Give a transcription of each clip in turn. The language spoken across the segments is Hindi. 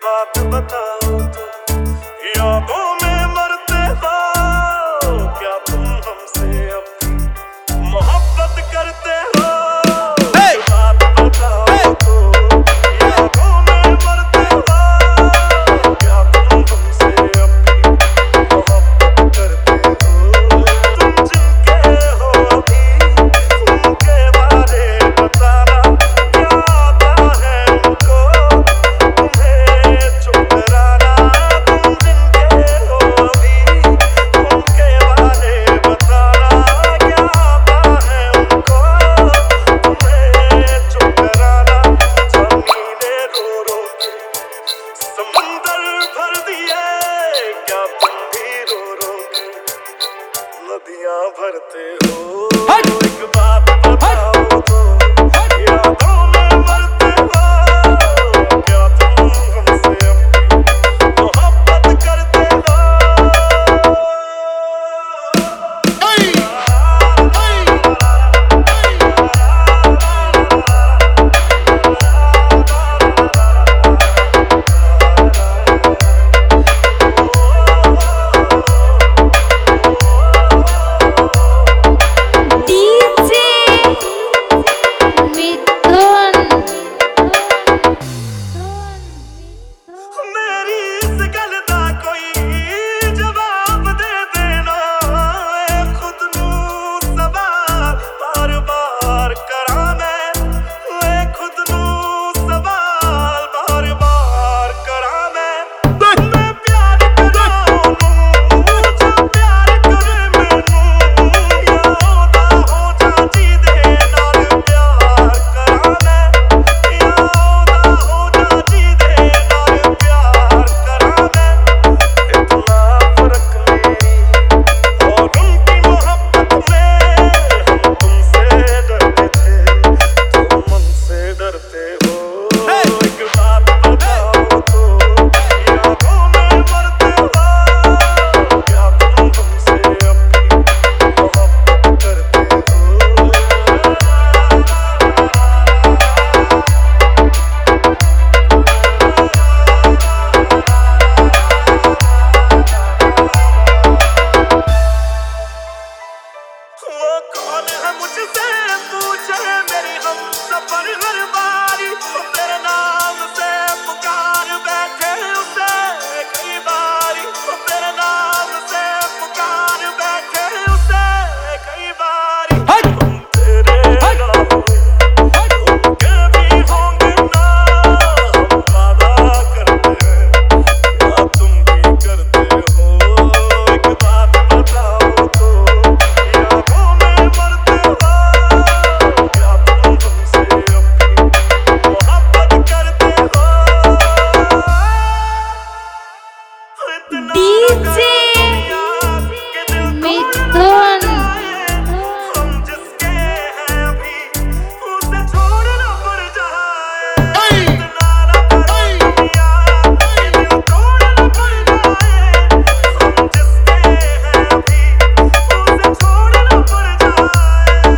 बात बताओ तो यादों में मरते हो क्या तुम हमसे अब मोहब्बत करते हो? बात बताओ तो यादों में मरते हो क्या तुम हमसे अब मोहब्बत करते हो? तुम जिनके हो अभी उनके बारे बताना क्या आता है उनको तुम्हें चुप कराना? तुम जिनके हो अभी उनके बारे बताना क्या आता है उनको तुम्हें चुप कराना? ज़मीनें रो रो के समंदर भर दिए क्या तुम भी रो रो के नदियां भरते हो? एक बात बताओ तो यादों में मरते हो क्या तुम हमसे अब मोहब्बत करते हो? मेरी इस गल दा कोई जवाब दे देना खुद नूं सवाल बार बार करा मैं खुद नूं सवाल बार बार करा मैं प्यार करा ओनू जो प्यार करे मैनू यादा हो जा जी दे नाल प्यार करा मैं यादा हो जा जी दे नाल प्यार करा मैं इतना फर्क मेरी और उनकी मोहब्बत में हम तुमसे डरते थे तुम हमसे डरते हो? एक बात बताओ तो यादों में मरते हो क्या तुम हमसे अब मोहब्बत करते हो? वो कौन है मुझसे पूछे मेरी हमसफर हर बारी तेरे नाम से पुकार बैठे उसे कई बारी तेरे नाम से पुकार बैठे उसे कई बारी तुम तेरे ना हुए उनके भी होंगे ना हम वादा करते हैं क्या तुम भी करते हो? एक बात बताओ तो यादों में मरते हो क्या तुम हमसे अब मोहब्बत करते हो? इतना डीजे कि दिल मिथुन हम जिसके हैं अभी उसे छोड़ना पड़ जाए इतना ना करो दुनिया कि दिल तोड़ना पड़ जाए हम जिसके हैं अभी उसे छोड़ना पड़ जाए।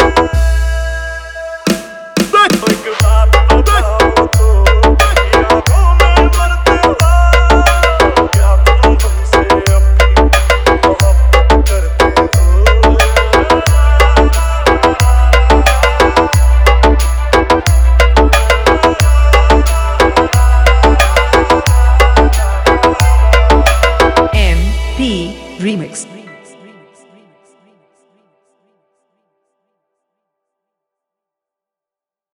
एक बात बताओ तो यादों में मरते हो क्या तुम हमसे अब मोहब्बत करते हो? MP Remix.